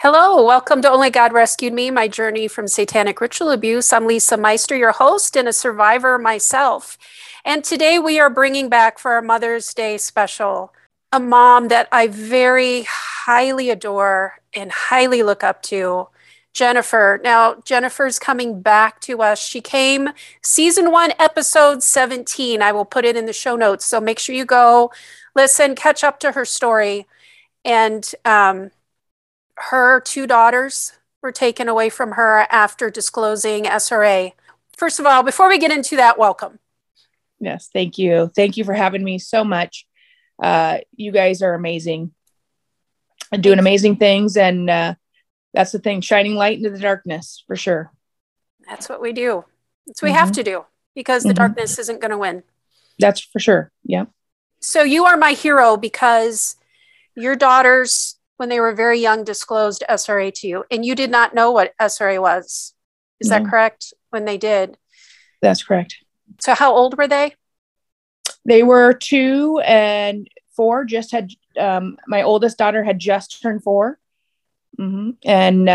Hello, welcome to Only God Rescued Me, my journey from satanic ritual abuse. I'm Lisa Meister, your host and a survivor myself. And today we are bringing back for our Mother's Day special a mom that I very highly adore and highly look up to, Jennifer. Now, Jennifer's coming back to us. She came season 1, episode 17. I will put it in the show notes. So make sure you go listen, catch up to her story. And her 2 daughters were taken away from her after disclosing SRA. First of all, before we get into that, welcome. Yes, thank you. Thank you for having me so much. You guys are amazing and doing amazing things. And that's the thing, shining light into the darkness for sure. That's what we do. That's what we have to do because the darkness isn't going to win. That's for sure. Yeah. So you are my hero because your daughters, when they were very young, disclosed SRA to you, and you did not know what SRA was. Is that correct? When they did? That's correct. So how old were they? They were 2 and 4. Just had my oldest daughter had just turned 4. And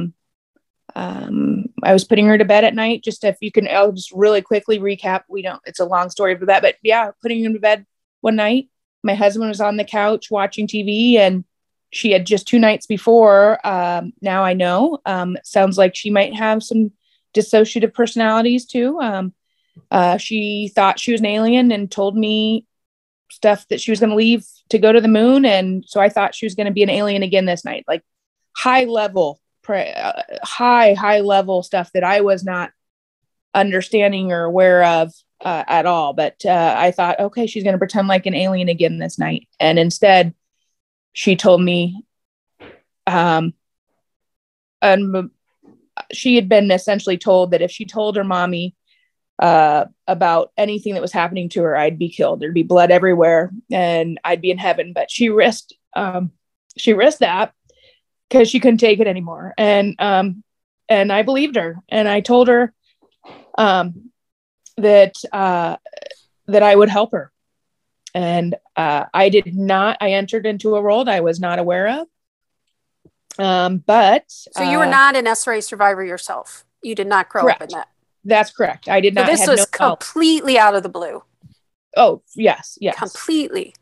I was putting her to bed at night. Just if you can, I'll just really quickly recap. It's a long story for that, but yeah, putting her to bed one night. My husband was on the couch watching TV, and she had just 2 nights before. Now I know. Sounds like she might have some dissociative personalities too. She thought she was an alien and told me stuff that she was going to leave to go to the moon. And so I thought she was going to be an alien again this night, like high level stuff that I was not understanding or aware of at all. But I thought, okay, she's going to pretend like an alien again this night. And instead she told me, and she had been essentially told that if she told her mommy about anything that was happening to her, I'd be killed. There'd be blood everywhere and I'd be in heaven. But she risked that because she couldn't take it anymore. And I believed her, and I told her that I would help her. And I entered into a world I was not aware of. So you were not an SRA survivor yourself. You did not grow up in that. That's correct. I did not. So this was completely out of the blue. Oh, yes. Completely.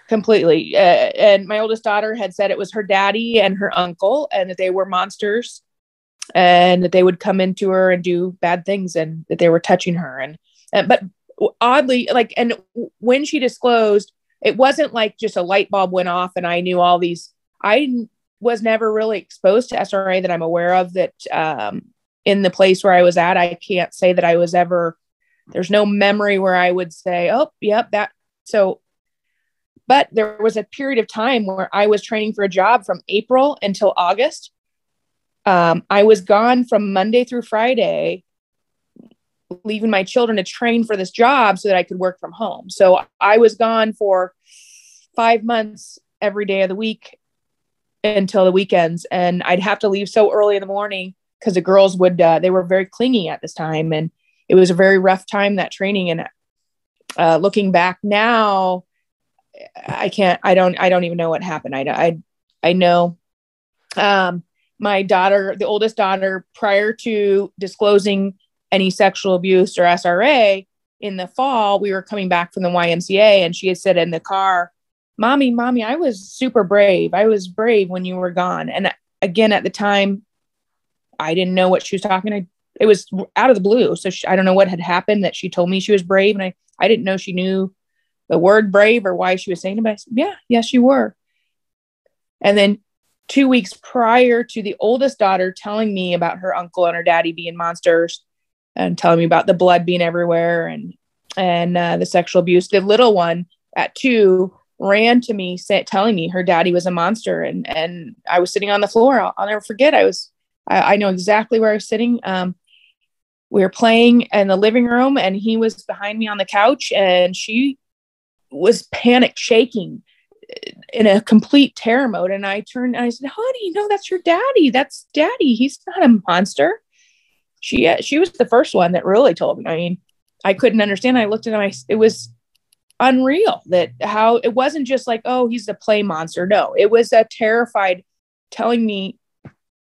And my oldest daughter had said it was her daddy and her uncle, and that they were monsters, and that they would come into her and do bad things, and that they were touching her. But oddly, and when she disclosed, it wasn't like just a light bulb went off and I knew all these. I was never really exposed to SRA that I'm aware of, that in the place where I was at. I can't say that I was ever, there's no memory where I would say, oh, yep, that. So, but there was a period of time where I was training for a job from April until August. I was gone from Monday through Friday, leaving my children to train for this job so that I could work from home. So I was gone for 5 months every day of the week until the weekends. And I'd have to leave so early in the morning because the girls would, they were very clingy at this time. And it was a very rough time, that training. And looking back now, I don't even know what happened. I know my daughter, the oldest daughter, prior to disclosing any sexual abuse or SRA in the fall, we were coming back from the YMCA, and she had said in the car, Mommy, I was super brave. I was brave when you were gone. And again, at the time, I didn't know what she was talking. It was out of the blue. So I don't know what had happened that she told me she was brave. And I didn't know she knew the word brave or why she was saying it. But I said, yes, you were. And then 2 weeks prior to the oldest daughter telling me about her uncle and her daddy being monsters and telling me about the blood being everywhere and the sexual abuse, the little one at 2 ran to me telling me her daddy was a monster. And I was sitting on the floor. I'll never forget. I know exactly where I was sitting. We were playing in the living room, and he was behind me on the couch, and she was panic shaking in a complete terror mode. And I turned and I said, honey, no, that's your daddy. That's daddy. He's not a monster. She was the first one that really told me. I mean, I couldn't understand. I looked at him. It was unreal that how it wasn't just like, oh, he's a play monster. No, it was a terrified telling me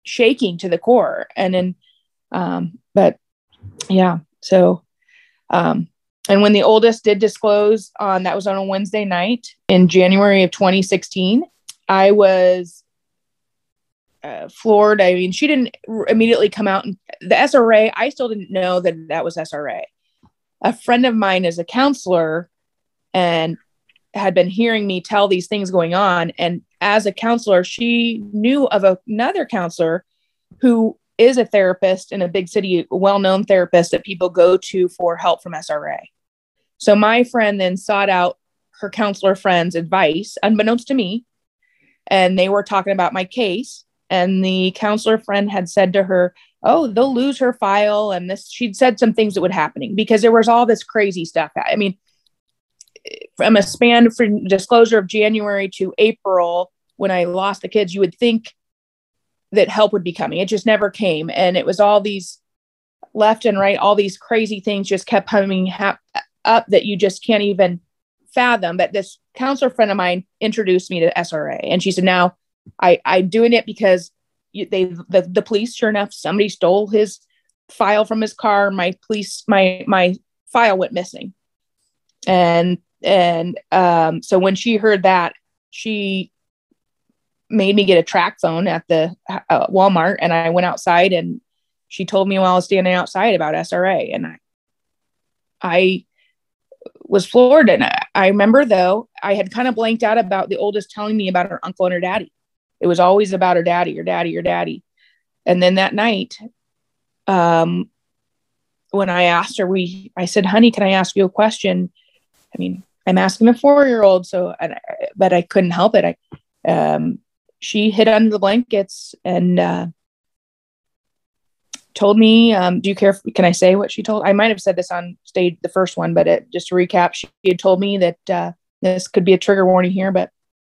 shaking to the core. And then, but yeah, so, and when the oldest did disclose that was on a Wednesday night in January of 2016, I was floored. I mean, she didn't immediately come out. And the SRA, I still didn't know that was SRA. A friend of mine is a counselor and had been hearing me tell these things going on. And as a counselor, she knew of another counselor who is a therapist in a big city, a well-known therapist that people go to for help from SRA. So my friend then sought out her counselor friend's advice, unbeknownst to me. And they were talking about my case. And the counselor friend had said to her, oh, they'll lose her file. And she'd said some things that were happening because there was all this crazy stuff. I mean, from a span from disclosure of January to April, when I lost the kids, you would think that help would be coming. It just never came. And it was all these left and right, all these crazy things just kept coming up that you just can't even fathom. But this counselor friend of mine introduced me to SRA. And she said, now I'm doing it because the police, sure enough, somebody stole his file from his car. My file went missing. And so when she heard that, she made me get a track phone at the Walmart, and I went outside, and she told me while I was standing outside about SRA, and I was floored. And I remember, though, I had kind of blanked out about the oldest telling me about her uncle and her daddy. It was always about her daddy, your daddy, your daddy. And then that night, when I asked her, I said, honey, can I ask you a question? I mean, I'm asking a 4-year-old, but I couldn't help it. She hid under the blankets and told me, do you care? Can I say what she told? I might've said this on stage, the first one, but just to recap, she had told me that this could be a trigger warning here, but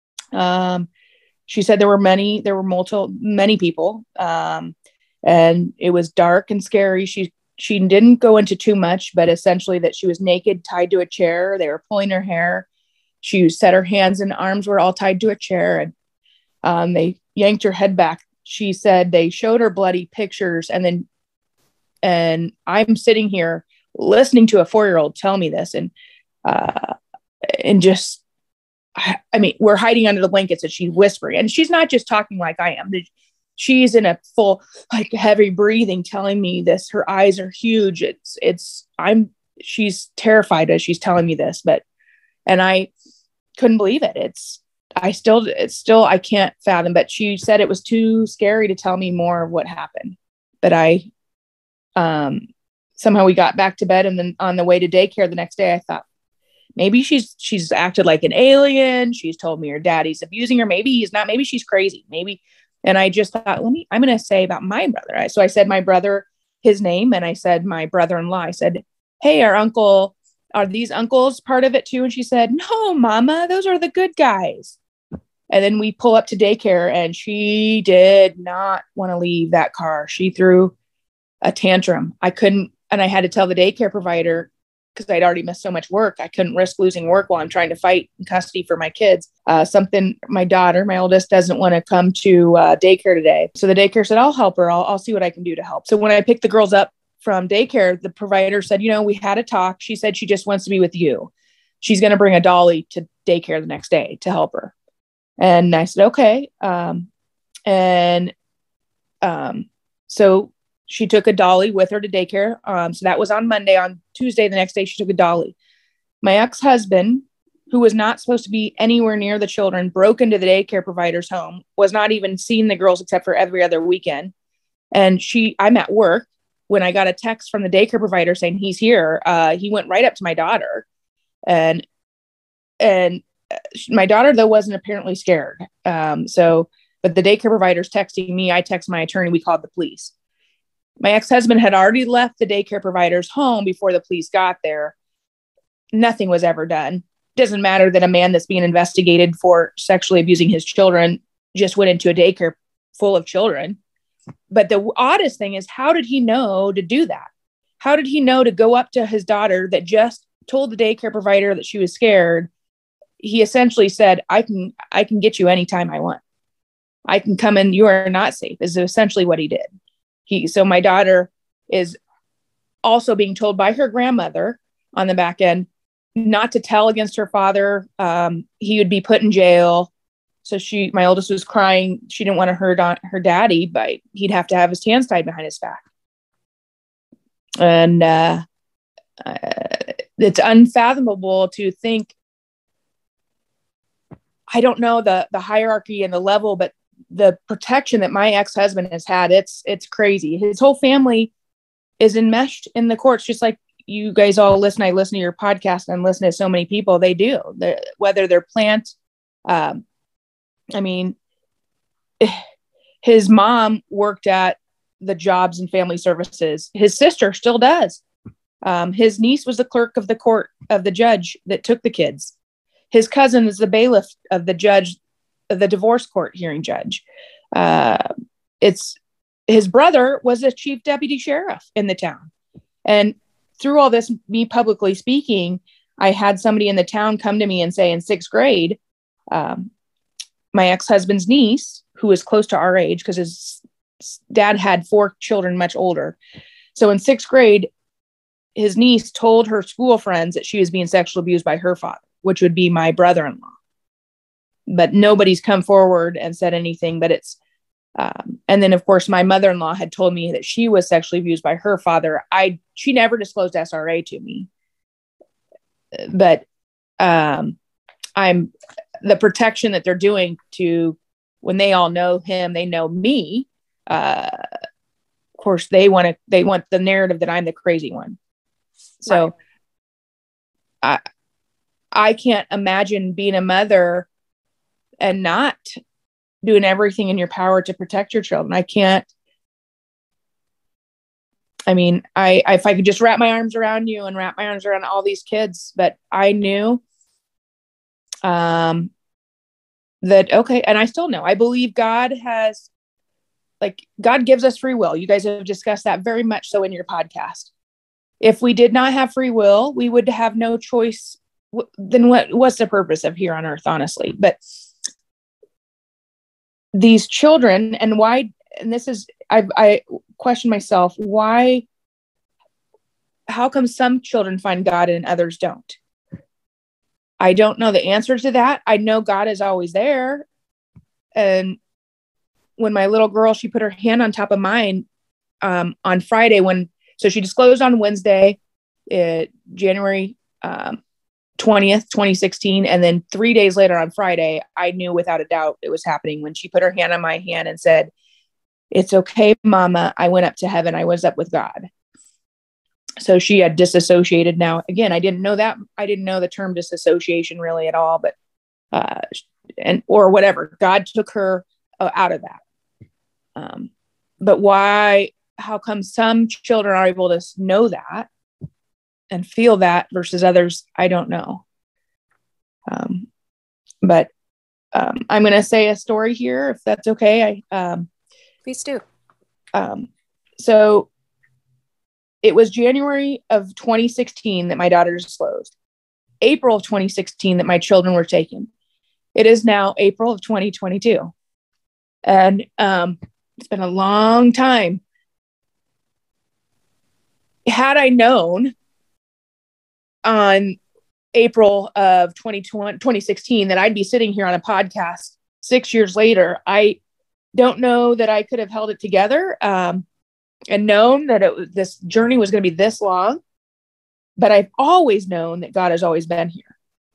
she said there were many people, and it was dark and scary. She didn't go into too much, but essentially that she was naked, tied to a chair. They were pulling her hair. She said her hands and arms were all tied to a chair, and they yanked her head back. She said they showed her bloody pictures, and I'm sitting here listening to a 4-year-old tell me this, and just, I mean, we're hiding under the blankets, and she's whispering, and she's not just talking like I am. She's in a full, like, heavy breathing, telling me this. Her eyes are huge. She's terrified as she's telling me this, and I couldn't believe it. I can't fathom, but she said it was too scary to tell me more of what happened. But somehow we got back to bed, and then on the way to daycare the next day, I thought, maybe she's acted like an alien. She's told me her daddy's abusing her. Maybe he's not. Maybe she's crazy. Maybe. And I just thought, I'm going to say about my brother. So I said my brother, his name, and I said my brother-in-law. I said, hey, are these uncles part of it too? And she said, no, mama, those are the good guys. And then we pull up to daycare, and she did not want to leave that car. She threw a tantrum. I couldn't, and I had to tell the daycare provider, because I'd already missed so much work. I couldn't risk losing work while I'm trying to fight in custody for my kids. My daughter, my oldest, doesn't want to come to daycare today. So the daycare said, I'll help her. I'll see what I can do to help. So when I picked the girls up from daycare, the provider said, we had a talk. She said she just wants to be with you. She's going to bring a dolly to daycare the next day to help her. And I said, okay. So she took a dolly with her to daycare. So that was on Monday. On Tuesday, the next day, she took a dolly. My ex-husband, who was not supposed to be anywhere near the children, broke into the daycare provider's home, was not even seeing the girls except for every other weekend. And I'm at work when I got a text from the daycare provider saying he's here. He went right up to my daughter, and my daughter, though, wasn't apparently scared. But the daycare provider's texting me. I text my attorney. We called the police. My ex-husband had already left the daycare provider's home before the police got there. Nothing was ever done. Doesn't matter that a man that's being investigated for sexually abusing his children just went into a daycare full of children. But the oddest thing is, how did he know to do that? How did he know to go up to his daughter that just told the daycare provider that she was scared? He essentially said, I can get you anytime I want. I can come in. You are not safe is essentially what he did. So my daughter is also being told by her grandmother on the back end not to tell against her father. He would be put in jail. So my oldest was crying. She didn't want to hurt on her daddy, but he'd have to have his hands tied behind his back. And it's unfathomable to think. I don't know the hierarchy and the level, but the protection that my ex-husband has had, it's crazy. His whole family is enmeshed in the courts, just like you guys all listen. I listen to your podcast and listen to so many people. They do, whether they're plant. I mean, his mom worked at the Jobs and Family Services. His sister still does. His niece was the clerk of the court of the judge that took the kids. His cousin is the bailiff of the judge, the divorce court hearing judge. His brother was a chief deputy sheriff in the town. And through all this, me publicly speaking, I had somebody in the town come to me and say in 6th grade, my ex-husband's niece, who is close to our age, because his dad had 4 children much older. So in 6th grade, his niece told her school friends that she was being sexually abused by her father, which would be my brother-in-law. But nobody's come forward and said anything, but it's, and then of course, my mother-in-law had told me that she was sexually abused by her father. She never disclosed SRA to me, but I'm the protection that they're doing to, when they all know him, they know me. Of course they want the narrative that I'm the crazy one. So right. I can't imagine being a mother and not doing everything in your power to protect your children. I can't. I mean, if I could just wrap my arms around you and wrap my arms around all these kids, but I knew that, okay. And I still know, I believe God gives us free will. You guys have discussed that very much so in your podcast. If we did not have free will, we would have no choice. Then what's the purpose of here on earth, honestly? But these children, and why, and this is, I question myself, how come some children find God and others don't? I don't know the answer to that. I know God is always there. And when my little girl, she put her hand on top of mine on Friday, so she disclosed on Wednesday, January 20th, 2016. And then 3 days later on Friday, I knew without a doubt it was happening when she put her hand on my hand and said, "It's okay, Mama. I went up to heaven. I was up with God." So she had disassociated. Now, again, I didn't know that. I didn't know the term disassociation really at all, but, or whatever. God took her out of that. But how come some children are able to know that and feel that versus others? I don't know. But I'm going to say a story here, if that's okay. Please do. So it was January of 2016 that my daughter disclosed. April of 2016 that my children were taken. It is now April of 2022. And it's been a long time. Had I known on April of 2016 that I'd be sitting here on a podcast 6 years later, I don't know that I could have held it together and known that this journey was going to be this long. But I've always known that God has always been here.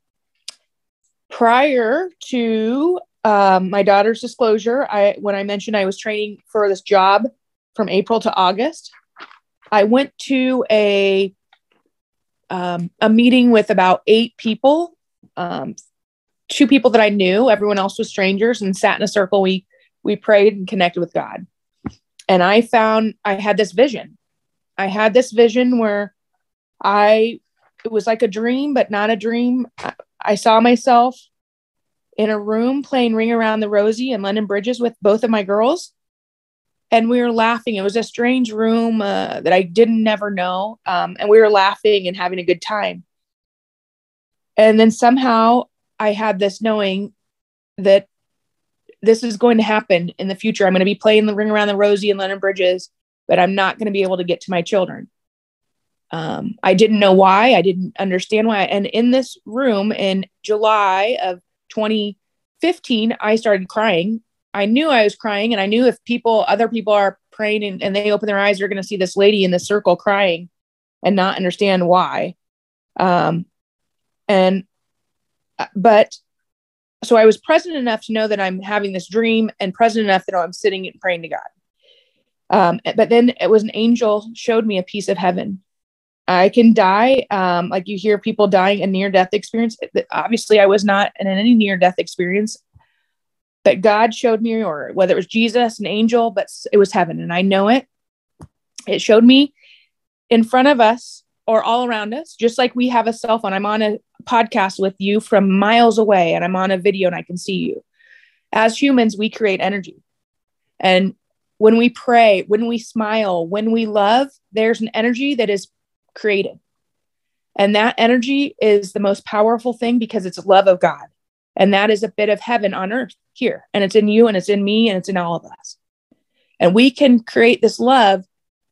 Prior to my daughter's disclosure, when I mentioned I was training for this job from April to August, I went to a meeting with about 8 people, 2 people that I knew, everyone else was strangers, and sat in a circle. We prayed and connected with God. And I found I had this vision. I had this vision where it was like a dream, but not a dream. I saw myself in a room playing Ring Around the Rosie and London Bridges with both of my girls. And we were laughing. It was a strange room that I never know. And we were laughing and having a good time. And then somehow I had this knowing that this is going to happen in the future. I'm going to be playing the Ring Around the Rosie and London Bridges, but I'm not going to be able to get to my children. I didn't know why. I didn't understand why. And in this room in July of 2015, I started crying. I knew I was crying, and I knew if other people are praying and they open their eyes, they're going to see this lady in the circle crying and not understand why. But so I was present enough to know that I'm having this dream, and present enough that I'm sitting and praying to God. But then it was an angel showed me a piece of heaven. I can die. Like you hear people dying a near-death experience. Obviously I was not in any near-death experience, but God showed me, or whether it was Jesus, an angel, but it was heaven. And I know it. It showed me in front of us or all around us, just like we have a cell phone. I'm on a podcast with you from miles away, and I'm on a video and I can see you. As humans, we create energy. And when we pray, when we smile, when we love, there's an energy that is created. And that energy is the most powerful thing because it's love of God. And that is a bit of heaven on earth here. And it's in you, and it's in me, and it's in all of us. And we can create this love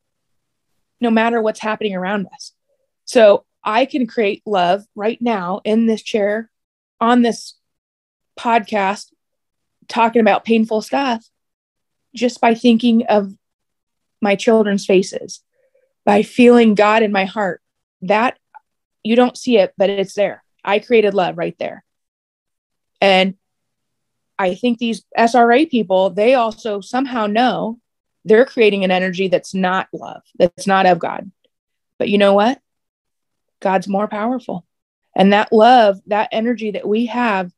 no matter what's happening around us. So I can create love right now in this chair on this podcast, talking about painful stuff, just by thinking of my children's faces, by feeling God in my heart. That you don't see it, but it's there. I created love right there. And I think these SRA people, they also somehow know they're creating an energy that's not love, that's not of God. But you know what? God's more powerful. And that love, that energy that we have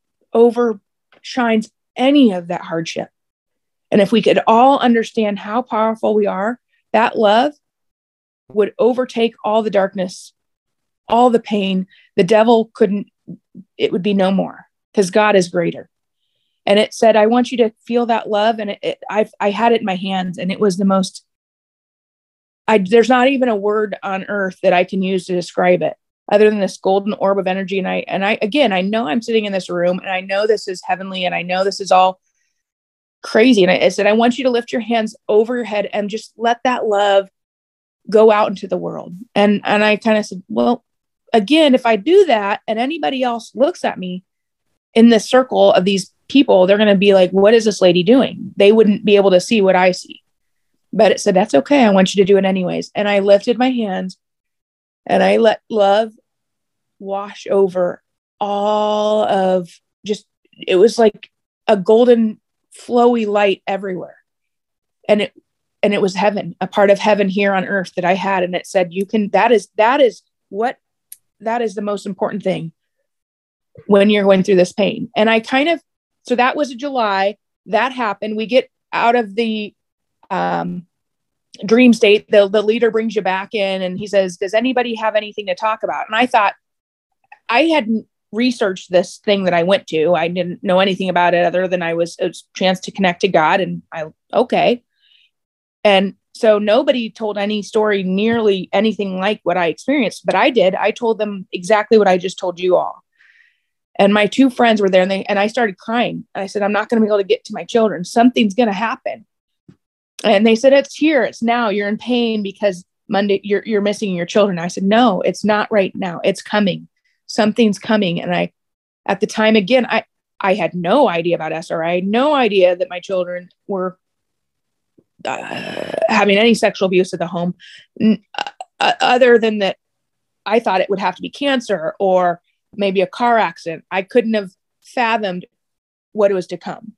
overshines any of that hardship. And if we could all understand how powerful we are, that love would overtake all the darkness, all the pain. The devil it would be no more, because God is greater. And it said, I want you to feel that love. And I had it in my hands, and it was the most, there's not even a word on earth that I can use to describe it other than this golden orb of energy. And I know I'm sitting in this room, and I know this is heavenly, and I know this is all crazy. And I said, I want you to lift your hands over your head and just let that love go out into the world. And I kind of said, well, again, if I do that and anybody else looks at me in this circle of these people, they're going to be like, what is this lady doing? They wouldn't be able to see what I see. But it said, that's okay. I want you to do it anyways. And I lifted my hands and I let love wash over all of it was like a golden flowy light everywhere. And it was heaven, a part of heaven here on earth that I had. And it said, that is the most important thing when you're going through this pain. And so that was July. That happened. We get out of the dream state. The leader brings you back in, and he says, does anybody have anything to talk about? And I thought, I hadn't researched this thing that I went to. I didn't know anything about it other than it was a chance to connect to God. And okay. And so nobody told any story nearly anything like what I experienced, but I did. I told them exactly what I just told you all. And my two friends were there, and I started crying. I said, I'm not going to be able to get to my children. Something's going to happen. And they said, it's here. It's now. You're in pain because Monday you're missing your children. I said, no, it's not right now. It's coming. Something's coming. And at the time, again, I had no idea about SRI. I had no idea that my children were having any sexual abuse at the home, other than that. I thought it would have to be cancer or maybe a car accident. I couldn't have fathomed what was to come.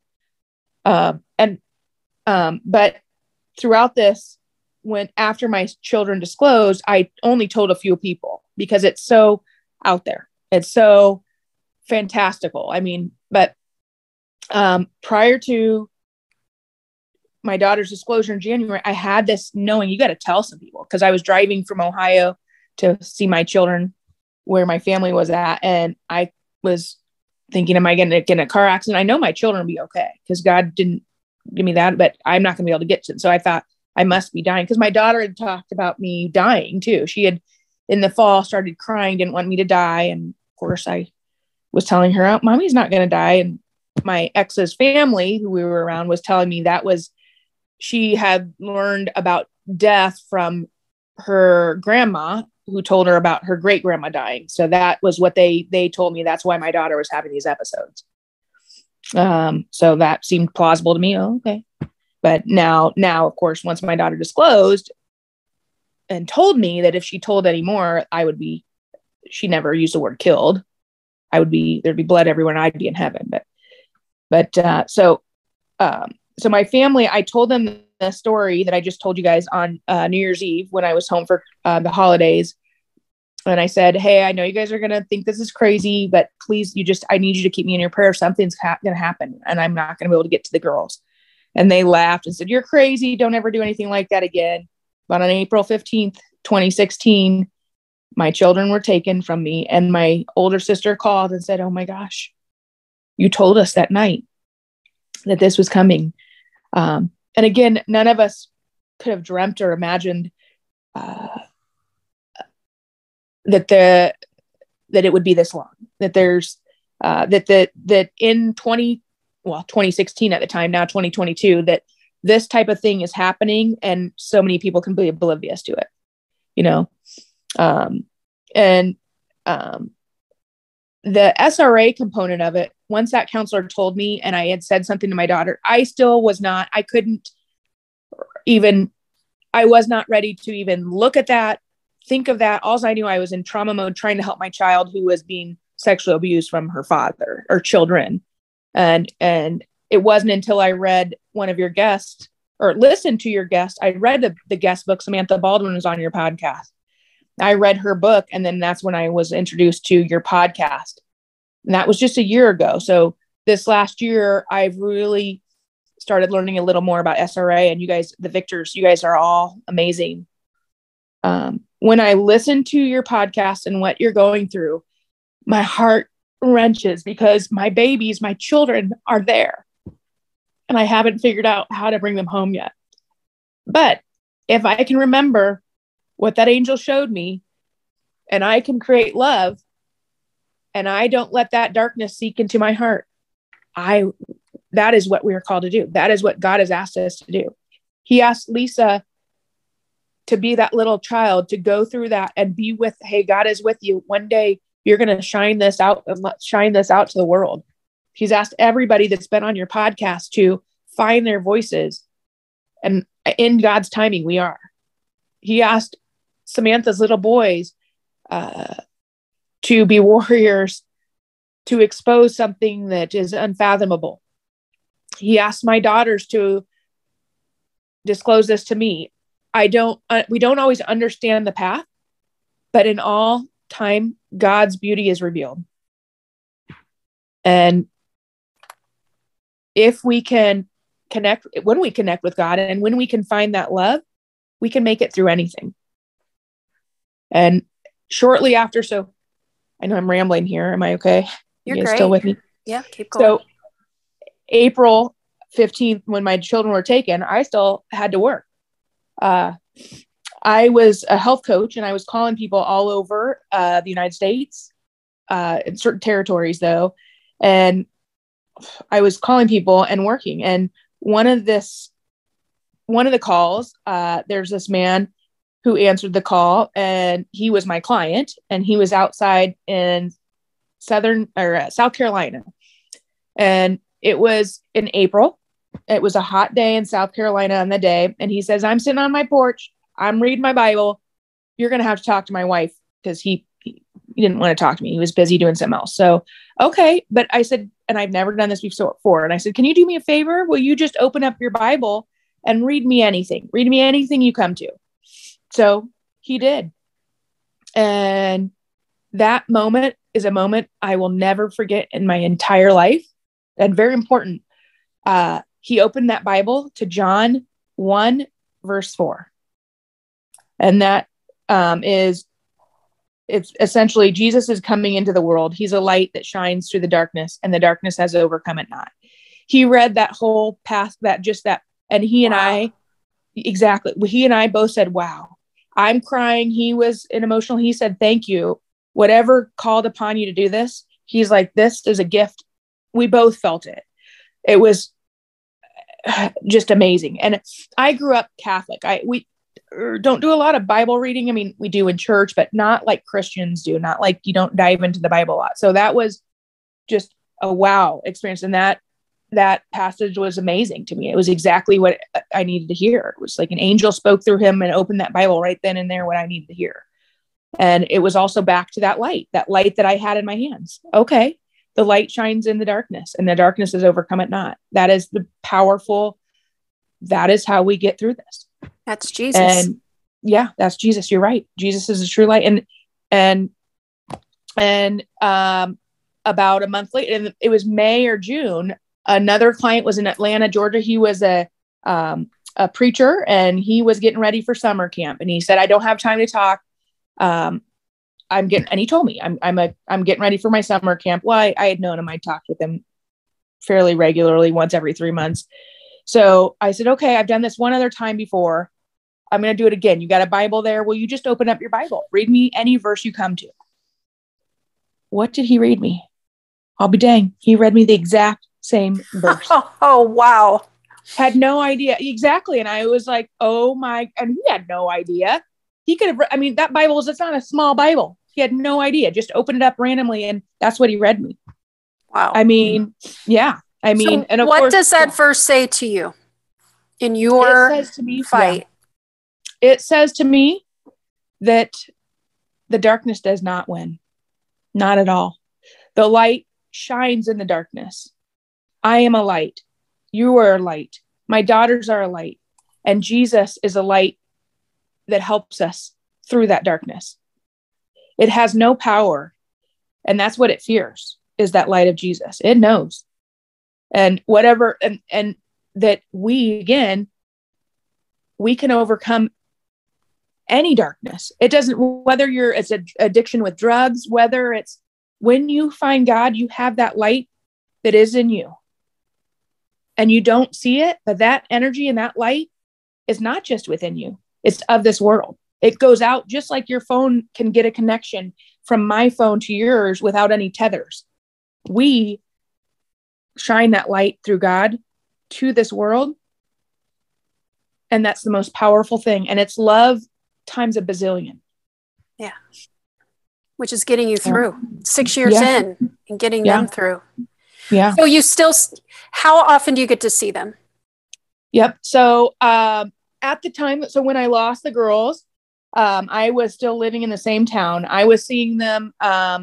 But throughout this, after my children disclosed, I only told a few people because it's so out there. It's so fantastical. I mean, but prior to my daughter's disclosure in January, I had this knowing you got to tell some people, because I was driving from Ohio to see my children where my family was at. And I was thinking, am I going to get in a car accident? I know my children will be okay because God didn't give me that, but I'm not going to be able to get to it. So I thought I must be dying, because my daughter had talked about me dying too. She had in the fall started crying, didn't want me to die. And of course I was telling her, oh, mommy's not going to die. And my ex's family, who we were around, was telling me she had learned about death from her grandma, who told her about her great grandma dying. So that was what they told me. That's why my daughter was having these episodes. So that seemed plausible to me. Oh, okay. But now, of course, once my daughter disclosed and told me that if she told any more, she never used the word killed. there'd be blood everywhere and I'd be in heaven. So my family, I told them the story that I just told you guys on New Year's Eve when I was home for the holidays. And I said, hey, I know you guys are going to think this is crazy, but please, I need you to keep me in your prayer. Something's going to happen and I'm not going to be able to get to the girls. And they laughed and said, you're crazy. Don't ever do anything like that again. But on April 15th, 2016, my children were taken from me. And my older sister called and said, oh my gosh, you told us that night that this was coming. And again, none of us could have dreamt or imagined that it would be this long, that there's that in 2016 at the time, now 2022, that this type of thing is happening and so many people can be oblivious to it, the SRA component of it, once that counselor told me and I had said something to my daughter, I was not ready to even look at that, think of that. All I knew, I was in trauma mode trying to help my child who was being sexually abused from her father or children. And it wasn't until I read one of your guests or listened to your guest. I read the guest book. Samantha Baldwin was on your podcast. I read her book. And then that's when I was introduced to your podcast. And that was just a year ago. So this last year, I've really started learning a little more about SRA, and you guys, the victors, you guys are all amazing. When I listen to your podcast and what you're going through, my heart wrenches because my babies, my children are there and I haven't figured out how to bring them home yet. But if I can remember what that angel showed me and I can create love and I don't let that darkness seep into my heart, that is what we are called to do. That is what God has asked us to do. He asked Lisa to be that little child, to go through that and be with, hey, God is with you. One day you're going to shine this out to the world. He's asked everybody that's been on your podcast to find their voices. And in God's timing, we are. He asked Samantha's little boys to be warriors, to expose something that is unfathomable. He asked my daughters to disclose this to me. We don't always understand the path, but in all time, God's beauty is revealed. And if we can when we connect with God and when we can find that love, we can make it through anything. And shortly after, so I know I'm rambling here. Am I okay? You're you guys great. Still with me? Yeah, keep going. So April 15th, when my children were taken, I still had to work. I was a health coach and I was calling people all over the United States, in certain territories though. And I was calling people and working. And one of the calls, there's this man who answered the call and he was my client and he was outside in South Carolina. And it was in April. It was a hot day in South Carolina on the day. And he says, I'm sitting on my porch. I'm reading my Bible. You're going to have to talk to my wife because he didn't want to talk to me. He was busy doing something else. So, okay. But I said, and I've never done this before. And I said, can you do me a favor? Will you just open up your Bible and read me anything? Read me anything you come to. So he did. And that moment is a moment I will never forget in my entire life. And very important. He opened that Bible to John 1, verse 4. And that it's essentially Jesus is coming into the world. He's a light that shines through the darkness and the darkness has overcome it not. He read that whole path, and he and I, exactly. He and I both said, wow, I'm crying. He was emotional. He said, thank you. Whatever called upon you to do this. He's like, this is a gift. We both felt it. It was just amazing. And I grew up Catholic. We don't do a lot of Bible reading. I mean, we do in church, but not like Christians do, not like you don't dive into the Bible a lot. So that was just a wow experience. And that passage was amazing to me. It was exactly what I needed to hear. It was like an angel spoke through him and opened that Bible right then and there, what I needed to hear. And it was also back to that light that I had in my hands. Okay. The light shines in the darkness, and the darkness is overcome it not. That is that is how we get through this. That's Jesus. And yeah, that's Jesus. You're right. Jesus is the true light. And about a month later, and it was May or June, another client was in Atlanta, Georgia. He was a preacher, and he was getting ready for summer camp. And he said, I don't have time to talk. And he told me I'm getting ready for my summer camp. Well, I had known him. I talked with him fairly regularly, once every 3 months. So I said, okay, I've done this one other time before. I'm going to do it again. You got a Bible there? Will you just open up your Bible? Read me any verse you come to. What did he read me? I'll be dang. He read me the exact same verse. Oh, wow. Had no idea. Exactly. And I was like, oh my, and he had no idea. He could have, that Bible it's not a small Bible. He had no idea. Just opened it up randomly. And that's what he read me. Wow. Yeah. So and of what course, does that verse say to you in your fight? Yeah. It says to me that the darkness does not win. Not at all. The light shines in the darkness. I am a light. You are a light. My daughters are a light. And Jesus is a light that helps us through that darkness. It has no power. And that's what it fears, is that light of Jesus. It knows. And whatever, and that we can overcome any darkness. It doesn't, whether it's an addiction with drugs, whether it's when you find God, you have that light that is in you and you don't see it, but that energy and that light is not just within you. It's of this world. It goes out just like your phone can get a connection from my phone to yours without any tethers. We shine that light through God to this world. And that's the most powerful thing. And it's love times a bazillion. Yeah. Which is getting you through 6 years in and getting them through. Yeah. So how often do you get to see them? Yep. So, at the time, so when I lost the girls, I was still living in the same town. I was seeing them,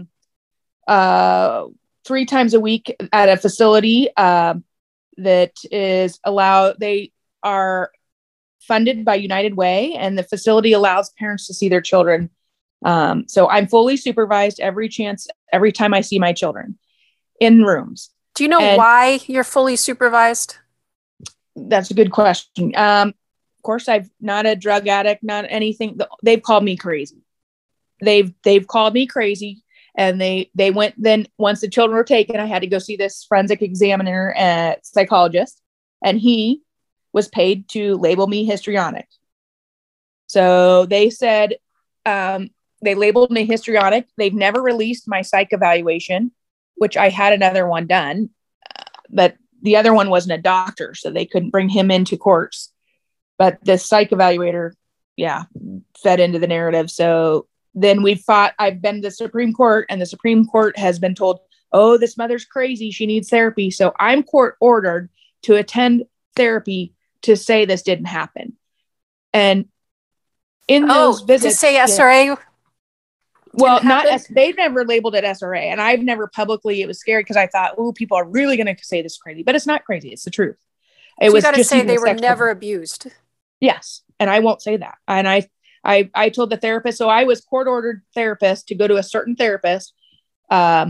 3 times a week at a facility, that is they are funded by United Way, and the facility allows parents to see their children. So I'm fully supervised every time I see my children in rooms. Do you know why you're fully supervised? That's a good question. Of course, I'm not a drug addict, not anything. They've called me crazy. They've called me crazy. And they went, then once the children were taken, I had to go see this forensic examiner, psychologist, and he was paid to label me histrionic. So they said, they labeled me histrionic. They've never released my psych evaluation, which I had another one done, but the other one wasn't a doctor, so they couldn't bring him into courts. But the psych evaluator, fed into the narrative. So then I've been to the Supreme Court, and the Supreme Court has been told, oh, this mother's crazy. She needs therapy. So I'm court ordered to attend therapy to say this didn't happen. And in those visits, to say SRA. Well, they've never labeled it SRA, and I've never publicly. It was scary because I thought, oh, people are really going to say this is crazy, but it's not crazy. It's the truth. You got to say they were never abused. Yes, and I won't say that. And I told the therapist, so I was court ordered therapist to go to a certain therapist, to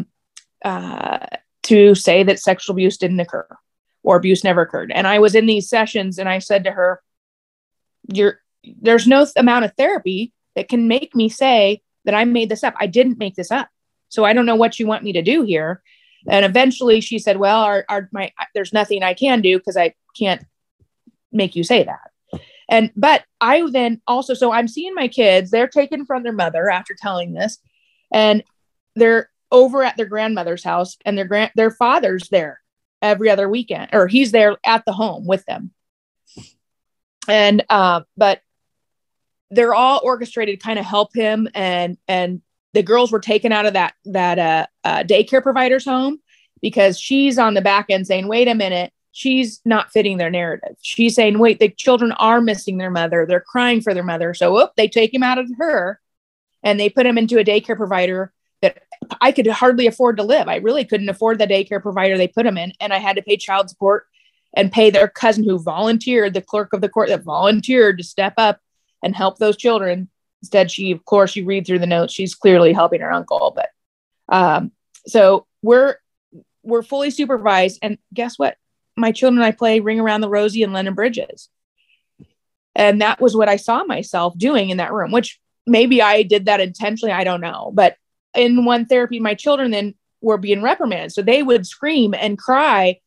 say that sexual abuse didn't occur or abuse never occurred. And I was in these sessions, and I said to her, there's no amount of therapy that can make me say that I made this up. I didn't make this up. So I don't know what you want me to do here. And eventually she said, well, there's nothing I can do because I can't make you say that. But I then also, so I'm seeing my kids, they're taken from their mother after telling this, and they're over at their grandmother's house, and their father's there. every other weekend, or he's there at the home with them. And, but they're all orchestrated to kind of help him. And the girls were taken out of that daycare provider's home because she's on the back end saying, wait a minute, she's not fitting their narrative. She's saying, wait, the children are missing their mother. They're crying for their mother. So they take him out of her and they put him into a daycare provider that I could hardly afford to live. I really couldn't afford the daycare provider they put him in. And I had to pay child support and pay their cousin who volunteered, the clerk of the court that volunteered to step up and help those children. Instead, you read through the notes. She's clearly helping her uncle. But so we're fully supervised. And guess what? My children and I play Ring Around the Rosie and London Bridges. And that was what I saw myself doing in that room, which maybe I did that intentionally. I don't know. But in one therapy, my children then were being reprimanded. So they would scream and cry.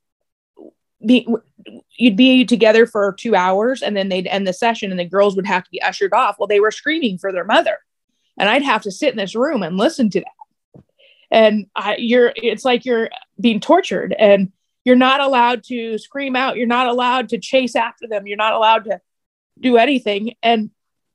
You'd be together for 2 hours and then they'd end the session and the girls would have to be ushered off. Well, they were screaming for their mother and I'd have to sit in this room and listen to that. And it's like you're being tortured and you're not allowed to scream out. You're not allowed to chase after them. You're not allowed to do anything. And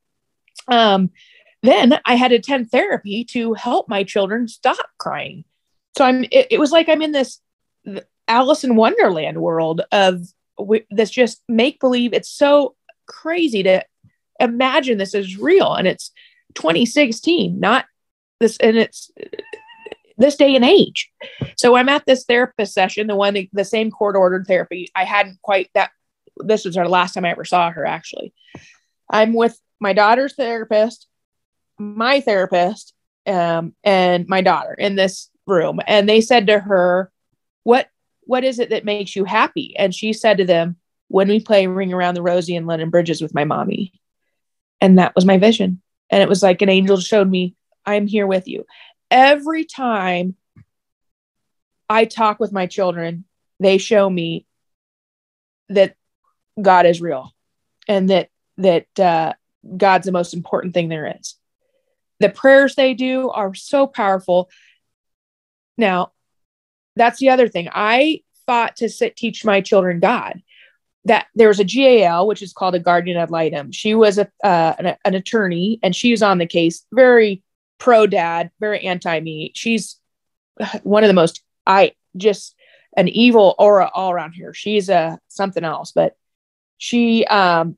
then I had to attend therapy to help my children stop crying. So it was like I'm in this Alice in Wonderland world of this just make believe. It's so crazy to imagine this is real. And it's 2016, not this. And it's this day and age. So I'm at this therapist session, the same court ordered therapy. I hadn't quite this was our last time I ever saw her. Actually, I'm with my daughter's therapist, my therapist, and my daughter in this room. And they said to her, what is it that makes you happy? And she said to them, when we play Ring Around the Rosie and London Bridges with my mommy. And that was my vision. And it was like an angel showed me, I'm here with you. Every time I talk with my children, they show me that God is real and that God's the most important thing there is. The prayers they do are so powerful. Now, that's the other thing. I fought to teach my children God. That there was a GAL, which is called a guardian ad litem. She was an attorney, and she was on the case. Very pro dad, very anti me. She's one of the most an evil aura all around here. She's something else, but where am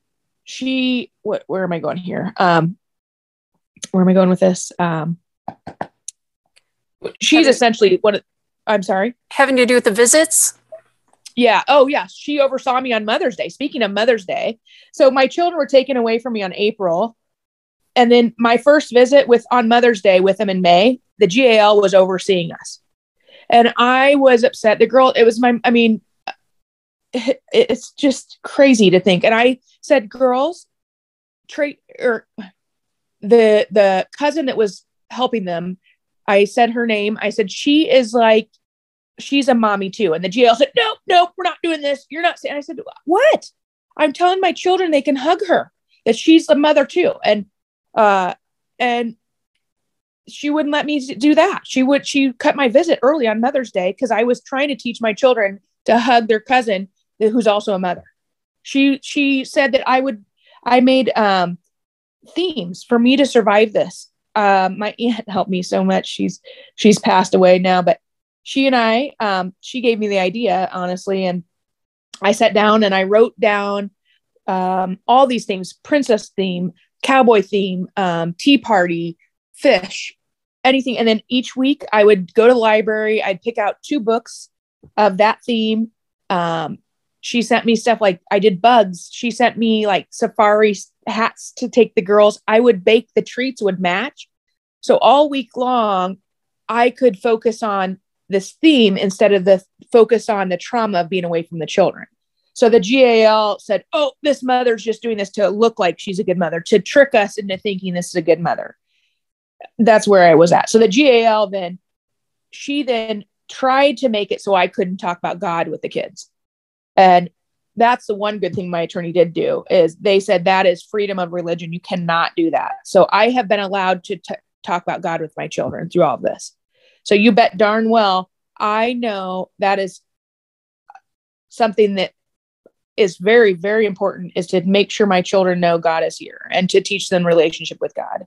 I going here? Where am I going with this? She's essentially I'm sorry. Having to do with the visits? Yeah. Oh, yeah. She oversaw me on Mother's Day. Speaking of Mother's Day. So my children were taken away from me on April. And then my first visit on Mother's Day with them in May, the GAL was overseeing us. And I was upset. It's just crazy to think. And I said, girls, the cousin that was helping them, I said her name. I said, she's a mommy too. And the GL said, nope, we're not doing this. You're not saying. I said, what? I'm telling my children they can hug her, that she's the mother too. And she wouldn't let me do that. She cut my visit early on Mother's Day because I was trying to teach my children to hug their cousin who's also a mother. She said that I made themes for me to survive this. My aunt helped me so much. She's passed away now, but she and I, she gave me the idea, honestly. And I sat down and I wrote down all these things: princess theme, cowboy theme, tea party, fish, anything. And then each week I would go to the library. I'd pick out 2 books of that theme. She sent me stuff like I did bugs. She sent me like safari hats to take the girls. I would bake the treats would match. So all week long, I could focus on this theme instead of the focus on the trauma of being away from the children. So the GAL said, oh, this mother's just doing this to look like she's a good mother, to trick us into thinking this is a good mother. That's where I was at. So the GAL she tried to make it so I couldn't talk about God with the kids. And that's the one good thing my attorney did do, is they said that is freedom of religion. You cannot do that. So I have been allowed to talk about God with my children through all of this. So you bet darn well, I know that is something that is very, very important is to make sure my children know God is here and to teach them relationship with God.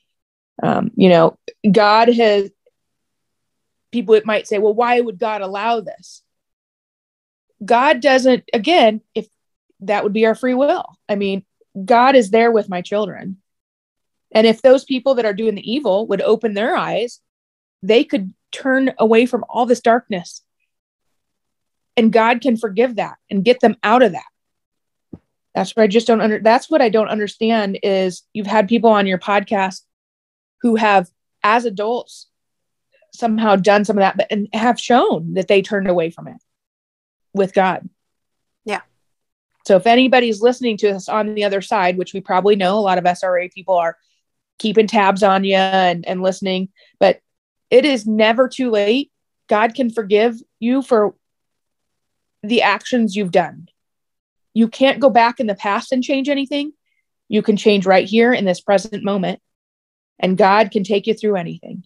God has, people might say, well, why would God allow this? God doesn't, again, if that would be our free will. I mean, God is there with my children. And if those people that are doing the evil would open their eyes, they could turn away from all this darkness. And God can forgive that and get them out of that. That's what I just don't that's what I don't understand is you've had people on your podcast who have, as adults, somehow done some of that, and have shown that they turned away from it with God. Yeah. So if anybody's listening to us on the other side, which we probably know, a lot of SRA people are keeping tabs on you and listening, but it is never too late. God can forgive you for the actions you've done. You can't go back in the past and change anything. You can change right here in this present moment, and God can take you through anything.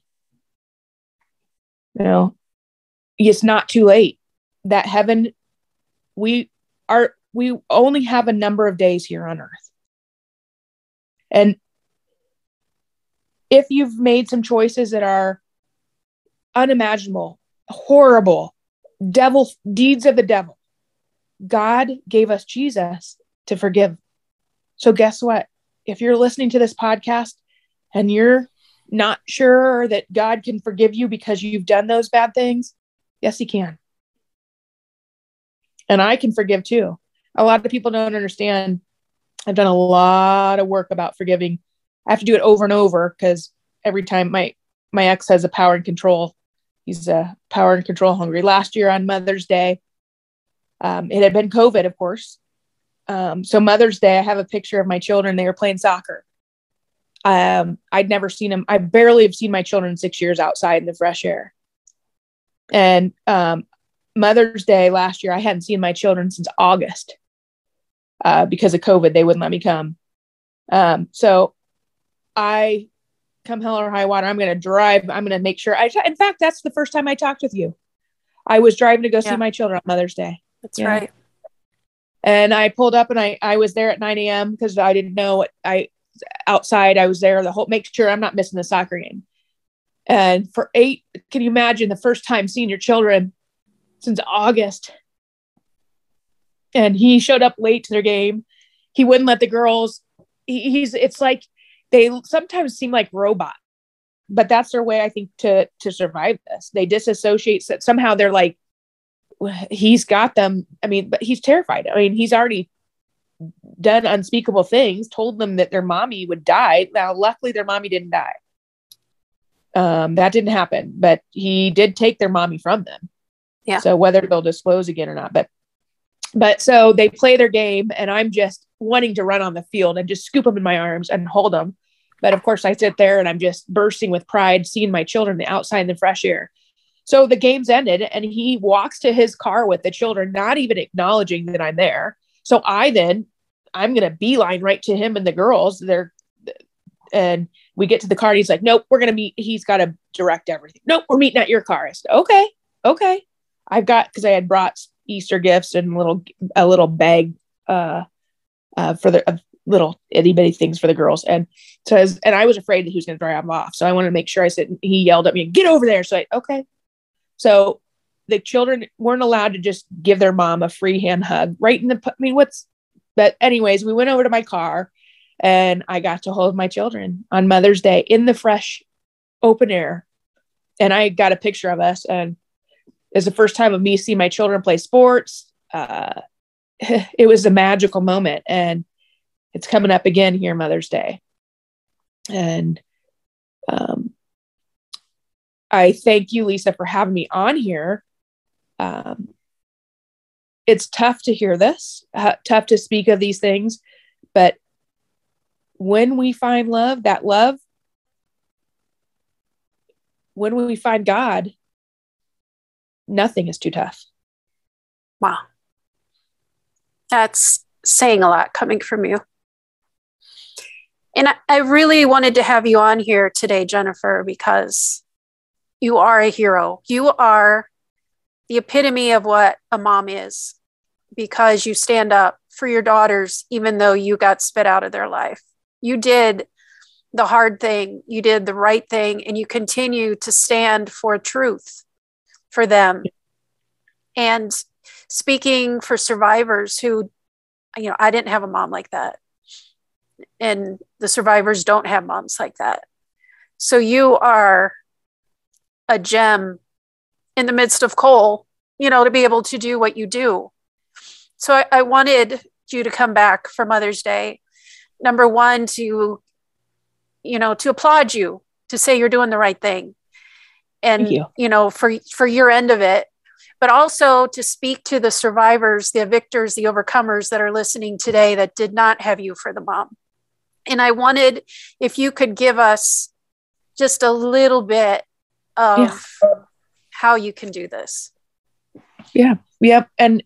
It's not too late. That heaven, we only have a number of days here on earth. And if you've made some choices that are unimaginable, horrible, deeds of the devil, God gave us Jesus to forgive. So guess what? If you're listening to this podcast and you're not sure that God can forgive you because you've done those bad things, yes, he can. And I can forgive too. A lot of people don't understand. I've done a lot of work about forgiving. I have to do it over and over because every time my ex has a power and control. He's power and control hungry. Last year on Mother's Day, it had been COVID, of course. So Mother's Day, I have a picture of my children. They were playing soccer. I'd never seen them. I barely have seen my children in 6 years outside in the fresh air. And Mother's Day last year, I hadn't seen my children since August because of COVID. They wouldn't let me come. So I, come hell or high water, I'm going to drive. I'm going to make sure. In fact, that's the first time I talked with you. I was driving to go see my children on Mother's Day. That's right. And I pulled up and I was there at 9 a.m. because I didn't know outside. I was there make sure I'm not missing the soccer game. And for 8, can you imagine the first time seeing your children since August? And he showed up late to their game. He wouldn't let the girls. It's like they sometimes seem like robots, but that's their way, I think, to survive this. They disassociate. Somehow they're like, he's got them. I mean, but he's terrified. I mean, he's already done unspeakable things, told them that their mommy would die. Now, luckily their mommy didn't die. That didn't happen, but he did take their mommy from them. Yeah. So whether they'll disclose again or not, but so they play their game and I'm just wanting to run on the field and just scoop them in my arms and hold them. But of course I sit there and I'm just bursting with pride, seeing my children outside in the fresh air. So the game's ended and he walks to his car with the children, not even acknowledging that I'm there. So I'm going to beeline right to him and the girls there. And we get to the car and he's like, nope, we're going to meet. He's got to direct everything. Nope, we're meeting at your car. I said, okay. Cause I had brought Easter gifts and a little bag, for the little itty bitty things for the girls. And so, I was afraid that he was going to drive them off. So I wanted to make sure. I said, he yelled at me, get over there. So okay. So the children weren't allowed to just give their mom a free hand hug but anyways, we went over to my car and I got to hold my children on Mother's Day in the fresh open air. And I got a picture of us, and it's the first time of me seeing my children play sports. It was a magical moment, and it's coming up again here, Mother's Day. And I thank you, Lisa, for having me on here. It's tough to hear this, tough to speak of these things, but when we find love, when we find God, nothing is too tough. Wow. That's saying a lot coming from you. And I really wanted to have you on here today, Jennifer, because you are a hero. You are the epitome of what a mom is. because you stand up for your daughters, even though you got spit out of their life. You did the hard thing, you did the right thing, and you continue to stand for truth for them. And speaking for survivors who, I didn't have a mom like that. And the survivors don't have moms like that. So you are a gem in the midst of coal, to be able to do what you do. So I wanted you to come back for Mother's Day. Number one, to applaud you, to say you're doing the right thing. And, for your end of it, but also to speak to the survivors, the victors, the overcomers that are listening today that did not have you for the mom. And I wanted, if you could give us just a little bit of how you can do this. Yeah. Yep. And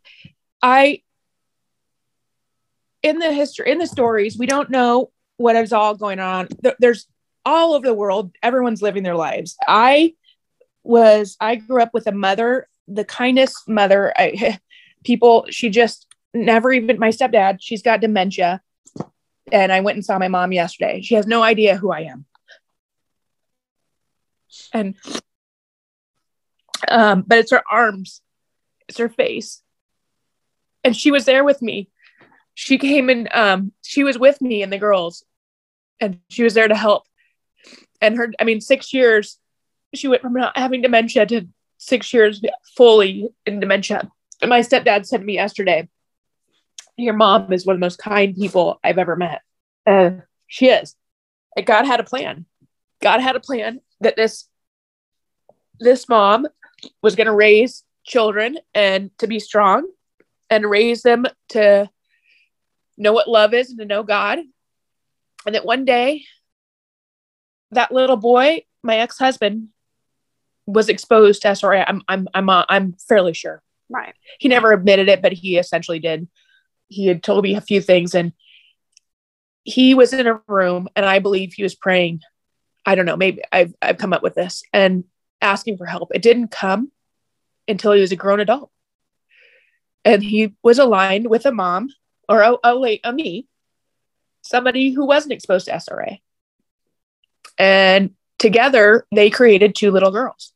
in the stories, we don't know what is all going on. There's all over the world, everyone's living their lives. I grew up with a mother, the kindest mother. She just never even, my stepdad, she's got dementia. And I went and saw my mom yesterday. She has no idea who I am. And, but it's her arms, it's her face. And she was there with me. She came and, she was with me and the girls, and she was there to help. And 6 years, she went from not having dementia to 6 years fully in dementia. And my stepdad said to me yesterday, your mom is one of the most kind people I've ever met. She is. And God had a plan. God had a plan that this mom was going to raise children and to be strong and raise them to know what love is and to know God. And that one day, that little boy, my ex-husband, was exposed to SRA. I'm fairly sure. Right. He never admitted it, but he essentially did. He had told me a few things, and he was in a room, and I believe he was praying. I don't know. Maybe I've come up with this and asking for help. It didn't come until he was a grown adult, and he was aligned with a mom or a me, somebody who wasn't exposed to SRA, and together they created 2 little girls.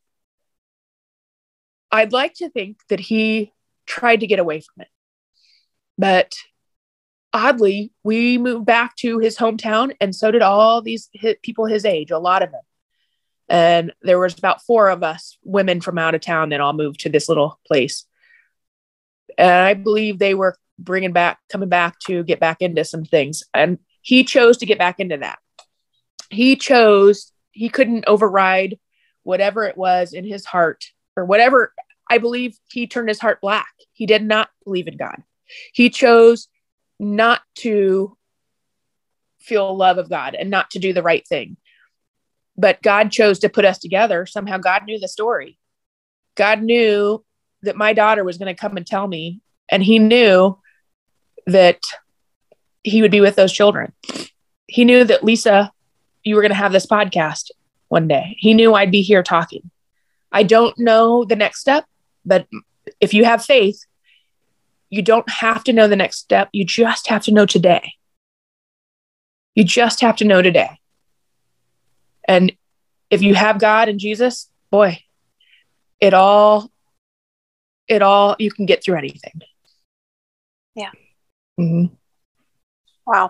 I'd like to think that he tried to get away from it, but oddly, we moved back to his hometown, and so did all these people his age, a lot of them. And there was about 4 of us women from out of town that all moved to this little place. And I believe they were coming back to get back into some things. And he chose to get back into that. He couldn't override whatever it was in his heart or whatever. I believe he turned his heart black. He did not believe in God. He chose not to feel love of God and not to do the right thing. But God chose to put us together. Somehow God knew the story. God knew that my daughter was going to come and tell me, and he knew that he would be with those children. He knew that, Lisa, you were going to have this podcast one day. He knew I'd be here talking. I don't know the next step, but if you have faith, you don't have to know the next step. You just have to know today. You just have to know today. And if you have God and Jesus, boy, it all, you can get through anything. Yeah. Mm-hmm. Wow.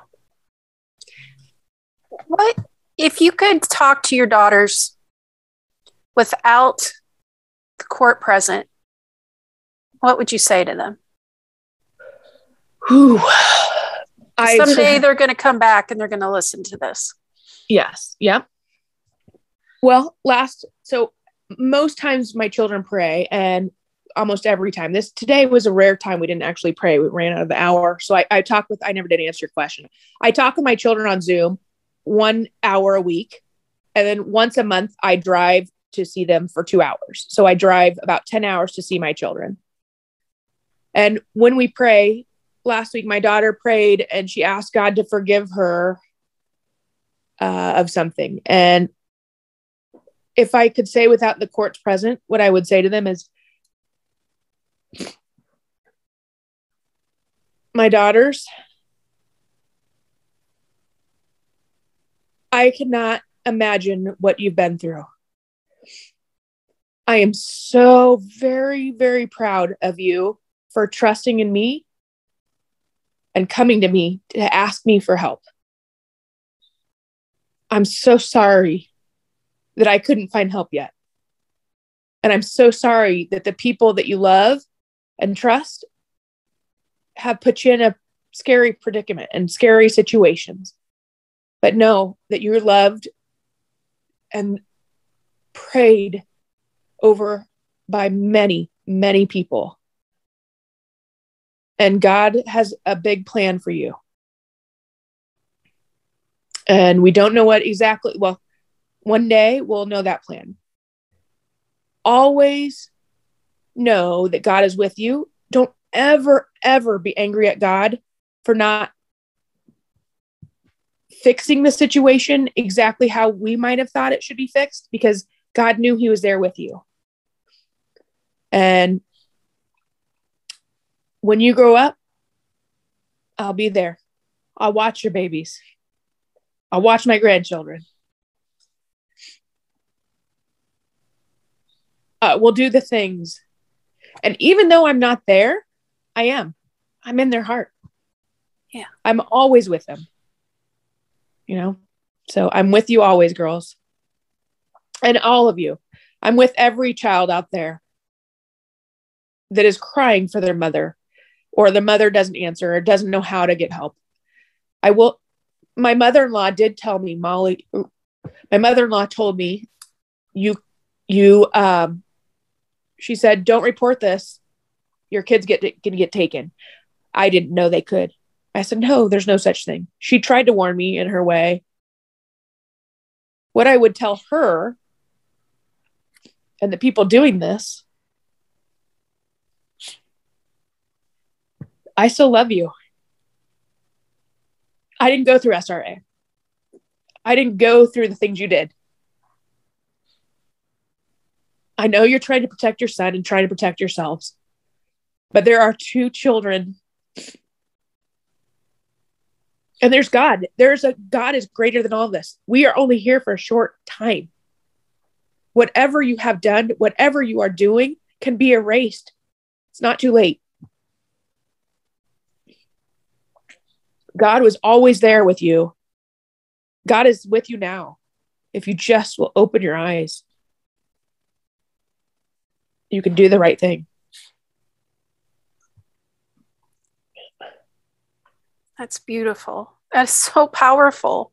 What if you could talk to your daughters without the court present? What would you say to them? Whew. Someday they're going to come back and they're going to listen to this. Yes. Yep. Well, so most times my children pray, and almost every time. Today was a rare time we didn't actually pray. We ran out of the hour. So I never did answer your question. I talk with my children on Zoom 1 hour a week. And then once a month, I drive to see them for 2 hours. So I drive about 10 hours to see my children. And when we pray, last week, my daughter prayed and she asked God to forgive her of something. And if I could say without the courts present, what I would say to them is, My daughters, I cannot imagine what you've been through. I am so very, very proud of you for trusting in me and coming to me to ask me for help. I'm so sorry that I couldn't find help yet. And I'm so sorry that the people that you love and trust have put you in a scary predicament and scary situations. But know that you're loved and prayed over by many, many people. And God has a big plan for you. And we don't know what exactly, well, one day we'll know that plan. Always know that God is with you. Don't ever, ever be angry at God for not fixing the situation exactly how we might have thought it should be fixed, because God knew he was there with you. And when you grow up, I'll be there. I'll watch your babies. I'll watch my grandchildren. We'll do the things. And even though I'm not there, I am. I'm in their heart. Yeah. I'm always with them. You know? So I'm with you always, girls. And all of you. I'm with every child out there that is crying for their mother, or the mother doesn't answer or doesn't know how to get help. My mother-in-law did tell me, Molly, my mother-in-law told me, she said, don't report this. Your kids gonna get taken. I didn't know they could. I said, no, there's no such thing. She tried to warn me in her way. What I would tell her and the people doing this, I still love you. I didn't go through SRA. I didn't go through the things you did. I know you're trying to protect your son and trying to protect yourselves, but there are 2 children. And there's God. God is greater than all this. We are only here for a short time. Whatever you have done, whatever you are doing can be erased. It's not too late. God was always there with you. God is with you now. If you just will open your eyes, you can do the right thing. That's beautiful. That's so powerful.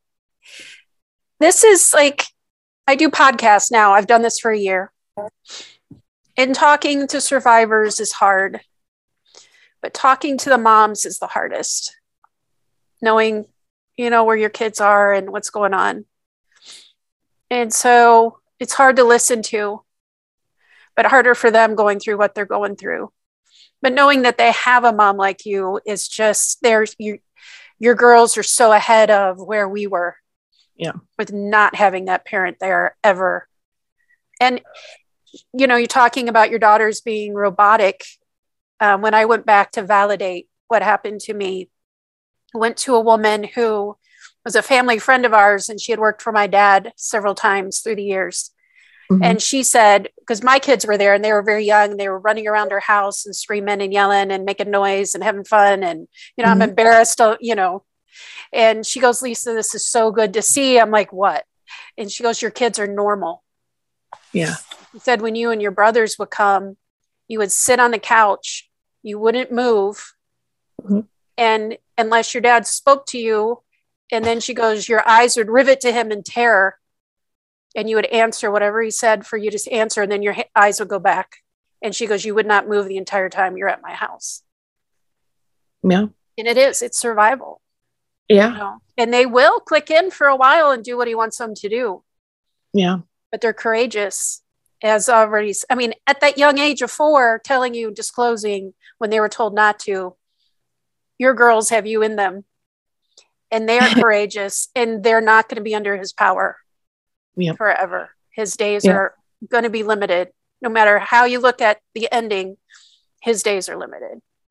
This is like, I do podcasts now. I've done this for a year. And talking to survivors is hard, but talking to the moms is the hardest. Knowing, where your kids are and what's going on. And so it's hard to listen to, but harder for them going through what they're going through. But knowing that they have a mom like you is just your girls are so ahead of where we were. Yeah. With not having that parent there ever. And, you're talking about your daughters being robotic. When I went back to validate what happened to me, I went to a woman who was a family friend of ours, and she had worked for my dad several times through the years. Mm-hmm. And she said, because my kids were there and they were very young, and they were running around her house and screaming and yelling and making noise and having fun. And, mm-hmm. I'm embarrassed, And she goes, Lisa, this is so good to see. I'm like, what? And she goes, your kids are normal. Yeah. She said, when you and your brothers would come, you would sit on the couch, you wouldn't move. Mm-hmm. And unless your dad spoke to you, and then she goes, your eyes would rivet to him in terror, and you would answer whatever he said for you to answer, and then your eyes would go back. And she goes, you would not move the entire time you're at my house. Yeah. And it's survival. Yeah. And they will click in for a while and do what he wants them to do. Yeah. But they're courageous. At that young age of 4, telling you, disclosing when they were told not to, your girls have you in them, and they are courageous, and they're not going to be under his power forever. His days are going to be limited. No matter how you look at the ending, his days are limited.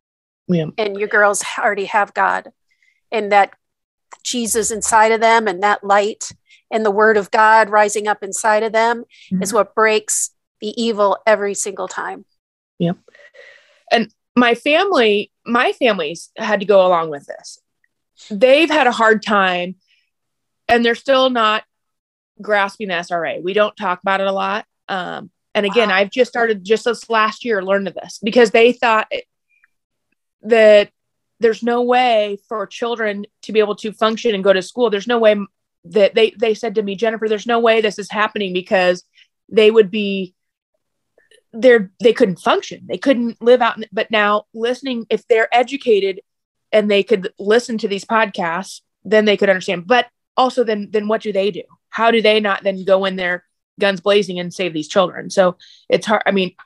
Yeah. And your girls already have God, and that Jesus inside of them, and that light and the word of God rising up inside of them is what breaks the evil every single time. Yep. And my family's had to go along with this. They've had a hard time, and they're still not grasping the SRA. We don't talk about it a lot. And again, I've just started just this last year learning of this, because they thought that there's no way for children to be able to function and go to school. There's no way that they said to me, Jennifer, there's no way this is happening, because they would be there. They couldn't function. They couldn't live out. But now listening, if they're educated and they could listen to these podcasts, then they could understand. But also then what do they do? How do they not then go in there guns blazing and save these children? So it's hard. I mean,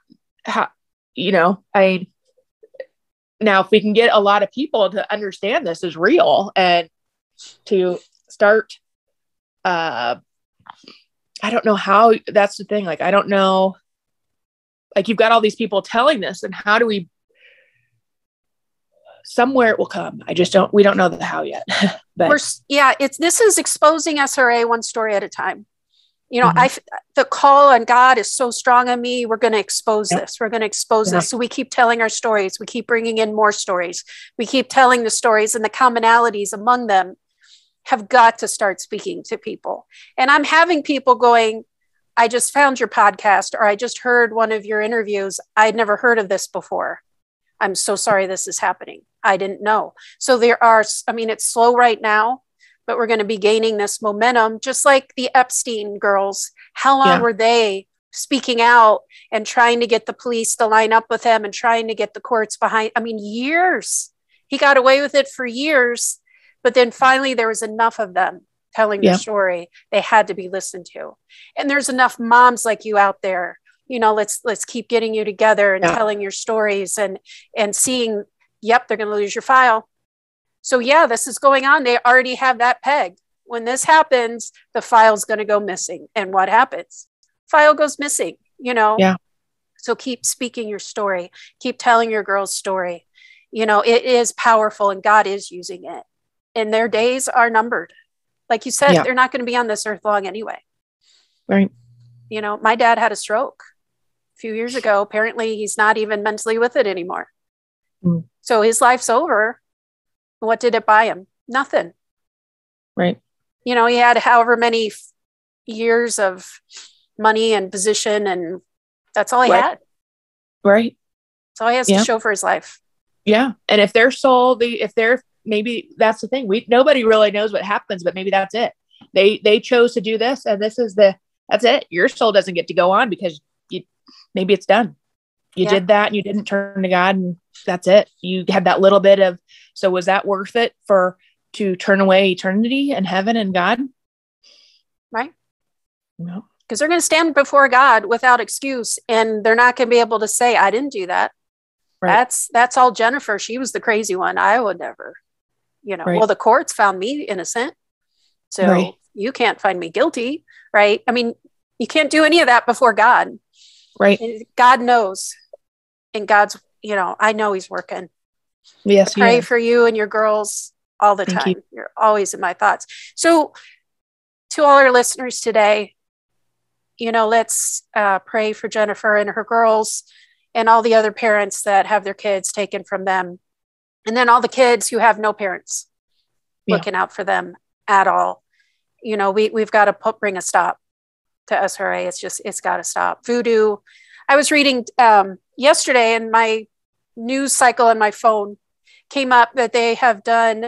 now if we can get a lot of people to understand this is real and to start, I don't know how. That's the thing. Like, I don't know, like, you've got all these people telling this, and how do we, somewhere it will come. We don't know the how yet. But this is exposing SRA one story at a time. The call on God is so strong on me. We're going to expose this. We're going to expose this. So we keep telling our stories. We keep bringing in more stories. We keep telling the stories, and the commonalities among them have got to start speaking to people. And I'm having people going, I just found your podcast, or I just heard one of your interviews. I'd never heard of this before. I'm so sorry this is happening. I didn't know. So it's slow right now, but we're going to be gaining this momentum, just like the Epstein girls. How long were they speaking out and trying to get the police to line up with him and trying to get the courts behind? Years. He got away with it for years, but then finally there was enough of them telling their story. They had to be listened to. And there's enough moms like you out there. Let's keep getting you together and telling your stories and seeing, they're going to lose your file. So this is going on. They already have that pegged. When this happens, the file's going to go missing. And what happens? File goes missing, So keep speaking your story. Keep telling your girl's story. It is powerful, and God is using it. And their days are numbered. Like you said, they're not going to be on this earth long anyway. Right. My dad had a stroke a few years ago. Apparently he's not even mentally with it anymore. So his life's over. What did it buy him? Nothing. Right. He had however many years of money and position, and that's all he had. Right. That's all he has to show for his life. Yeah. And if maybe that's the thing. Nobody really knows what happens, but maybe that's it. They chose to do this, and that's it. Your soul doesn't get to go on because maybe it's done. You did that, and you didn't turn to God, and that's it. You had that little bit of, so was that worth it to turn away eternity and heaven and God? Right. No. Because they're going to stand before God without excuse, and they're not going to be able to say, I didn't do that. Right. That's all Jennifer. She was the crazy one. I would never, well, the courts found me innocent. So you can't find me guilty. Right. You can't do any of that before God. Right. And God knows. And God's, I know he's working. Yes. I pray for you and your girls all the time. You're always in my thoughts. So to all our listeners today, let's pray for Jennifer and her girls and all the other parents that have their kids taken from them. And then all the kids who have no parents looking out for them at all. We've got to bring a stop to SRA. It's got to stop. Voodoo. I was reading yesterday, and my news cycle on my phone came up that they have done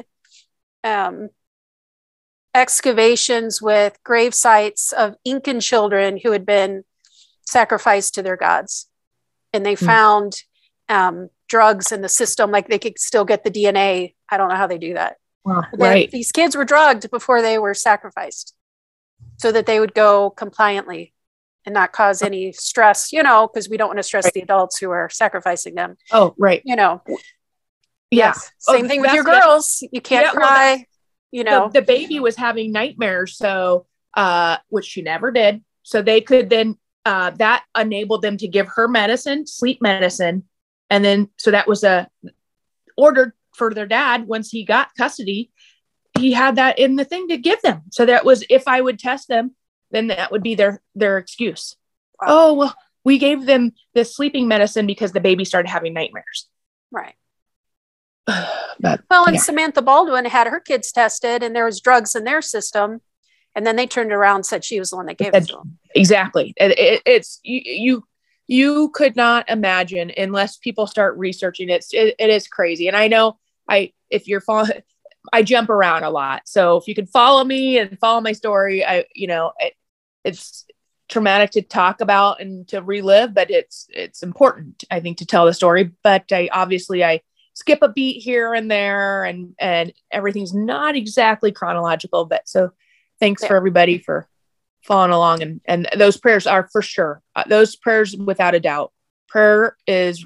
excavations with grave sites of Incan children who had been sacrificed to their gods. And they found drugs in the system, like they could still get the DNA. I don't know how they do that. Wow. Right. These kids were drugged before they were sacrificed so that they would go compliantly and not cause any stress, because we don't want to stress the adults who are sacrificing them. Oh, right. Yes. Same thing with your girls. You can't cry, The baby was having nightmares, so which she never did. So they could then that enabled them to give her medicine, sleep medicine. And then, so that was ordered for their dad once he got custody. He had that in the thing to give them. So that was, if I would test them, then that would be their excuse. Wow. Oh, well, we gave them the sleeping medicine because the baby started having nightmares. Right. But, and Samantha Baldwin had her kids tested and there was drugs in their system. And then they turned around and said she was the one that gave it to them. Exactly. It's you could not imagine unless people start researching it. It is crazy. And I know if you're following, I jump around a lot. So if you can follow me and follow my story, it's traumatic to talk about and to relive, but it's important, I think, to tell the story. But I skip a beat here and there, and everything's not exactly chronological. But so thanks for everybody for following along, and those prayers are for sure. Those prayers, without a doubt, prayer is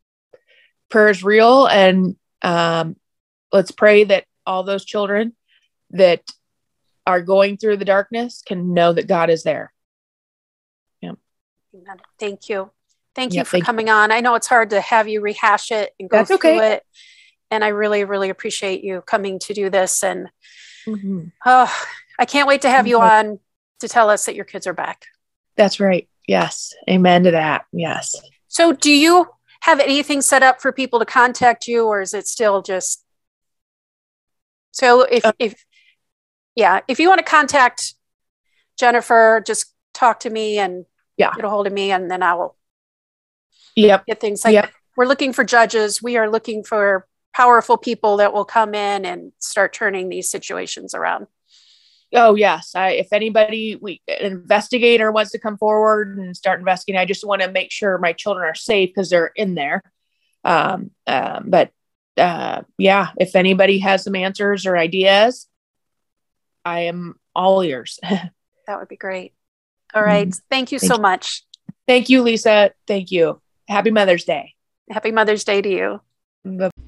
real, and let's pray that all those children that are going through the darkness can know that God is there. Yeah. Thank you. Thank you for coming on. I know it's hard to have you rehash it and go through it. And I really, really appreciate you coming to do this. And I can't wait to have you on to tell us that your kids are back. That's right. Yes. Amen to that. Yes. So do you have anything set up for people to contact you, or is it still just... So if you want to contact Jennifer, just talk to me and get a hold of me, and then I will get things like we're looking for judges. We are looking for powerful people that will come in and start turning these situations around. Oh, yes. If anybody, an investigator wants to come forward and start investigating, I just want to make sure my children are safe because they're in there. If anybody has some answers or ideas, I am all ears. That would be great. All right. Thank you so much. Thank you, Lisa. Thank you. Happy Mother's Day. Happy Mother's Day to you. Bye.